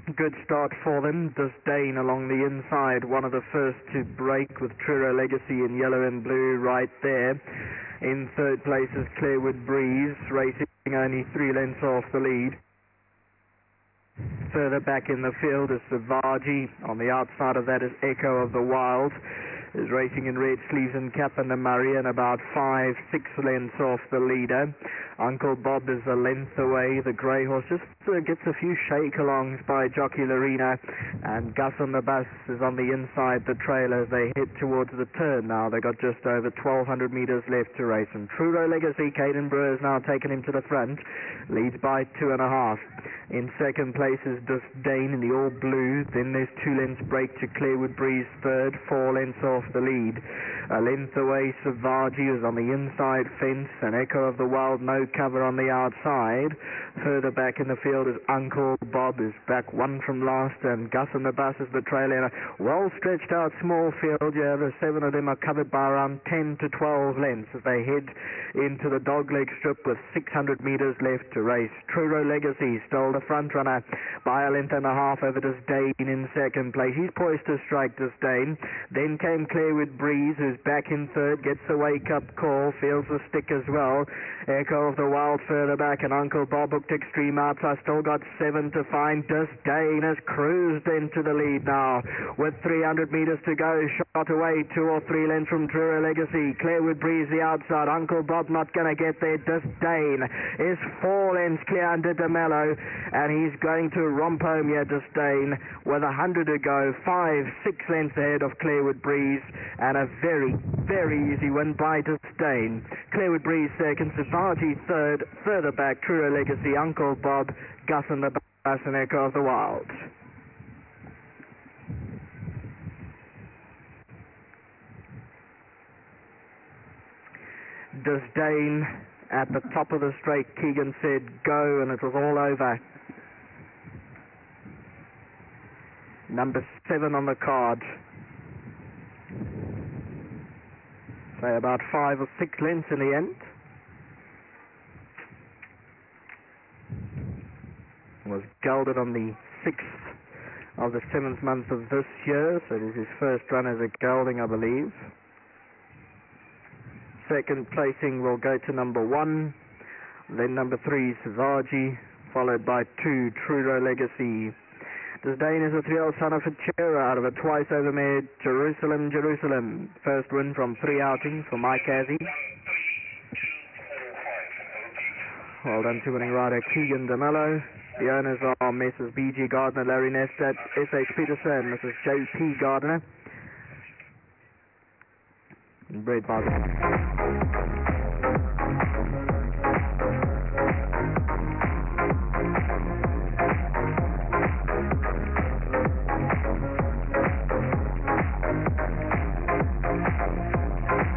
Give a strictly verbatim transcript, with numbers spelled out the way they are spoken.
Good start for them. Disdain along the inside, one of the first to break with Truro Legacy in yellow and blue right there. In third place is Clarewood Breeze, racing only three lengths off the lead. Further back in the field is Savaji. On the outside of that is Echo of the Wild, is racing in red sleeves and cap and the Murray, and about five, six lengths off the leader. Uncle Bob is a length away. The grey horse just uh, gets a few shake-alongs by Jockey Lorena, and Gus on the Bus is on the inside the trail as they head towards the turn now. They got just over twelve hundred metres left to race, and Truro Legacy, Caden Brewer has now taken him to the front, leads by two and a half. In second place is Disdain in the all blue. Then there's two lengths break to Clarewood Breeze third, four lengths off the lead. A length away Savaji is on the inside fence, and Echo of the Wild no cover on the outside. Further back in the field is Uncle Bob, is back one from last, and Gus and the Bus is the trailer. Well stretched out small field. Yeah, the seven of them are covered by around ten to twelve lengths as they head into the dogleg strip with six hundred metres left to race. Truro Legacy stole the front runner by a length and a half over Disdain in second place. He's poised to strike Disdain. Then came Clarewood Breeze, who's back in third, gets the wake-up call, feels the stick as well. Echo of the Wild further back, and Uncle Bob hooked extreme outside. Still got seven to find. Disdain has cruised into the lead now with three hundred metres to go. Shot away two or three lengths from Truro Legacy. Clarewood Breeze the outside. Uncle Bob not going to get there. Disdain is four lengths clear under DeMello, and he's going to romp home here, Disdain, with a hundred to go. Five, six lengths ahead of Clarewood Breeze, and a very, very easy win by Disdain. Clarewood Breeze second, Savaji third, further back Truro Legacy, Uncle Bob, Gus and the Bus, and Echo of the Wild. Disdain at the top of the straight. Keegan said go, and it was all over. Number seven on the card. Say about five or six lengths in the end. Was gelded on the sixth of the seventh month of this year, so it is his first run as a gelding, I believe. Second placing will go to number one, then number three Savaji, followed by two Truro Legacy. Disdain is a three-year-old son of Fachera out of a twice-over mare, Jerusalem, Jerusalem. First win from three outings for Mike Azzi. Well done to winning rider Keegan DeMello. The owners are Messrs B G Gardner, Larry Nestat, S H Peterson, Missus J P Gardner. Bred by the